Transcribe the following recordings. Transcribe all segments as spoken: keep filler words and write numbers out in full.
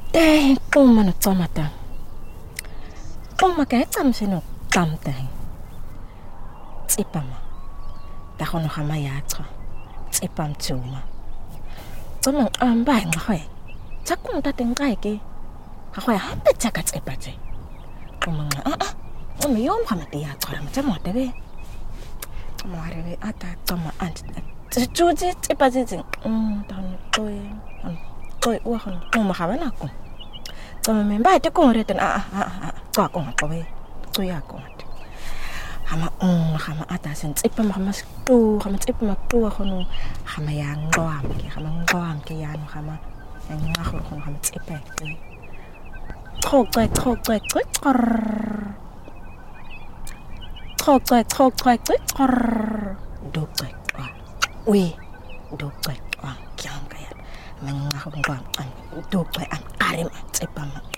Dang, kung man tomata. Kung makaitam sino tamtay. Tsipama. Dako no hamayatro. Tsipam tuma. Tomang ambay ngahoy. Tsakong dating kaiki. Hahoy hapit tsaka tsipaji. Kung mga ah ah. Umayom hamatiyatro. Tsamo tabi. Tsamo hariwi ata tsamo ant. Tsuji tsipaji jing. Um, tahun toy. Toy uahan. Kung makawan ako. Tsamo membay te kung retan ah ah ah. Tsaka kung atawi. Tuya kung atawi. Hama um hama atasin tsipa hama stu hama tsipa maktu ako no hama yang goam ki hama goam ki yan hama yang ngahur ko hama tsipa ki tok tok tok tok tok tok tok tok tok tok dok tok ui dok tok kyam kaya mangahur goam dok tok am arim tsipa ma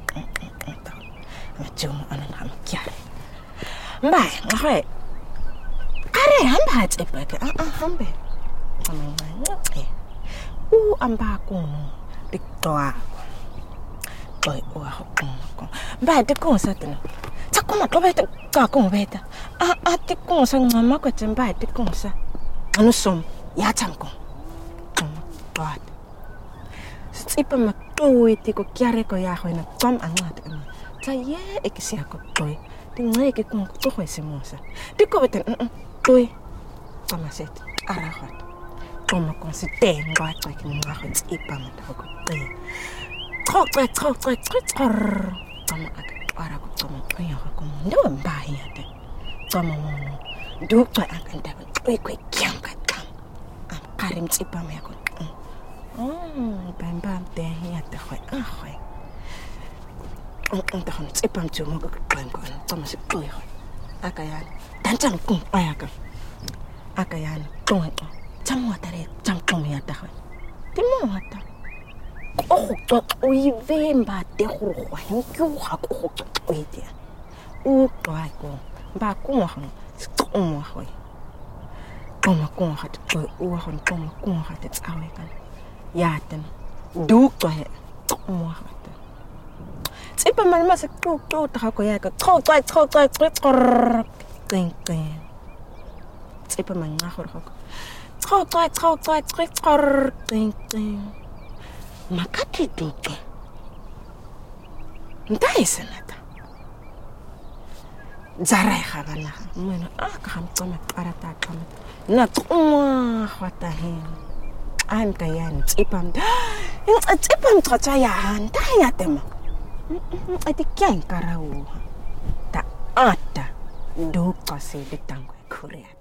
ma jum anan hama kyar Mbak, ngahoy. Kare hamba tsipa ke ah ah hambe. Amang eh. U amba ko diktoa. Toy u ha ko ko. Mbak de ko sa tino. Tsako ma to beta ka ko beta. Ah ah de ko sa ngama ko tsimba de ko sa. Ano som ya cham ko. Toat. Tsipa ma to iti ko kyare ko ya ho na tom angat ka. Tsa ye ekisi ko toy. Tingay ke kung to ko si Musa. Di ko betul toy. Tama set arahat. Toma kon si tengo at ko nga ko ipa mo ko toy. Tok tok tok tok tok. Tama at para ko toma ko ya ko ndo bahay ate. Tama mo. Du ko akan da ko ko kyam ka kam. Am karim ipa me ko. Oh, bam bam te ya te ko. Ah ko. Ang tahon ipam cuma ko kan ko tama si toy ho akayan dancan kung ayakan akayan tong ito jam watare jam kung ya ta ho timo hata ko to ui vemba te ho ho hin kyu ha ko ho ui dia u to ai ko ba ko ho to mo ho ko ma ko ha to u ho to ma ko ha te tsawe kan ya ten du to he to mo ha Tsipa man masik tu tu tak ko ya ka tok tok tok tok tok ting ting Tsipa man ngahor ko tok tok tok tok tok ting ting makati tu ke ndai senata zarai khabana mena ah ka ham tsama parata kama na tuma khwata hin an kayan tsipam in tsipam tsa ya nda ya tema Ati kian karau ta ata do kasi ditangwe kuria